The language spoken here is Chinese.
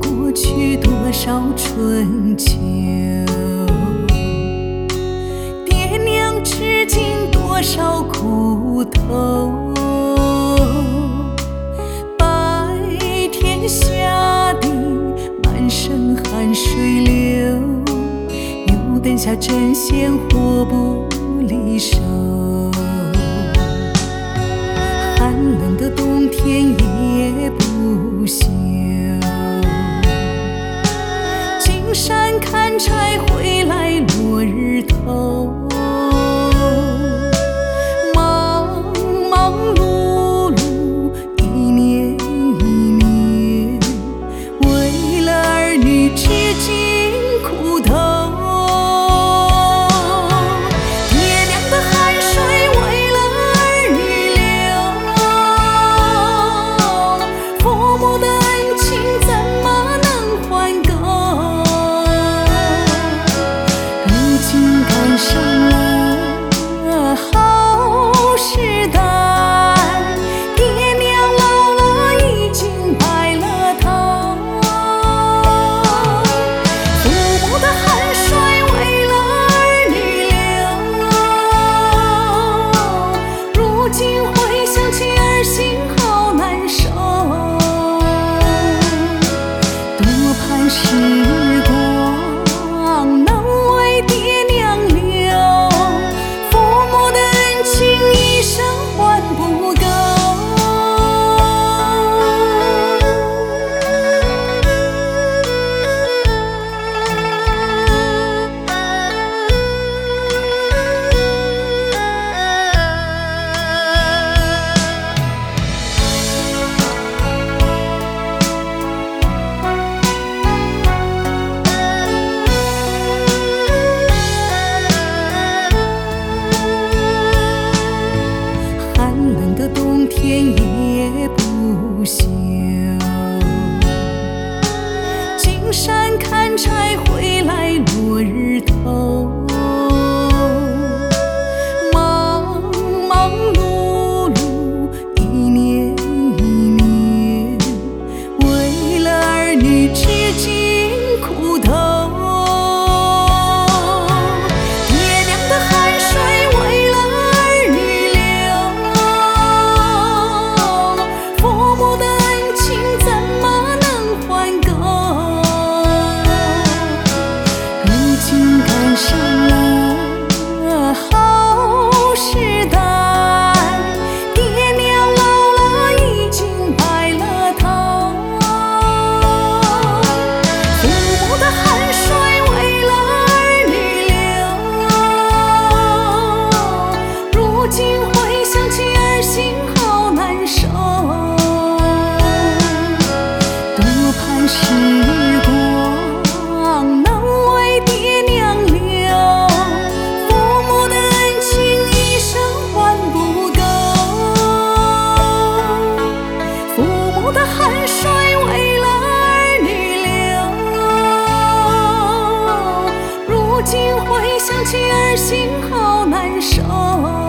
过去多少春秋，爹娘吃尽多少苦头，白天下地满身汗水流，又等下针线活不离手。寒冷的冬天也不休，进山砍柴回来落日头，忙忙碌碌一年一年，为了儿女吃尽苦头。爹娘的汗水为了儿女流，父母的恩情怎么能还够？如今赶上了好时代，爹娘老了已经白了头，父母的汗水为了儿女流，如今回想起儿心好难受，多盼时光能为爹娘留，父母的恩情一生还不够。寒冷的冬天也不休，进山砍柴回来落日头，忙忙碌碌一年一年，为了儿女吃尽苦头。爹娘的汗水为了儿女流，父母的恩情怎么能还够？如今赶上了好时代，爹娘老了已经白了头，父母的汗水为了儿女流，如今回想起儿心好难受，多盼时光能为爹娘留，父母的恩情一生还不够，父母的汗水为了儿女流，如今回想起儿心好难受。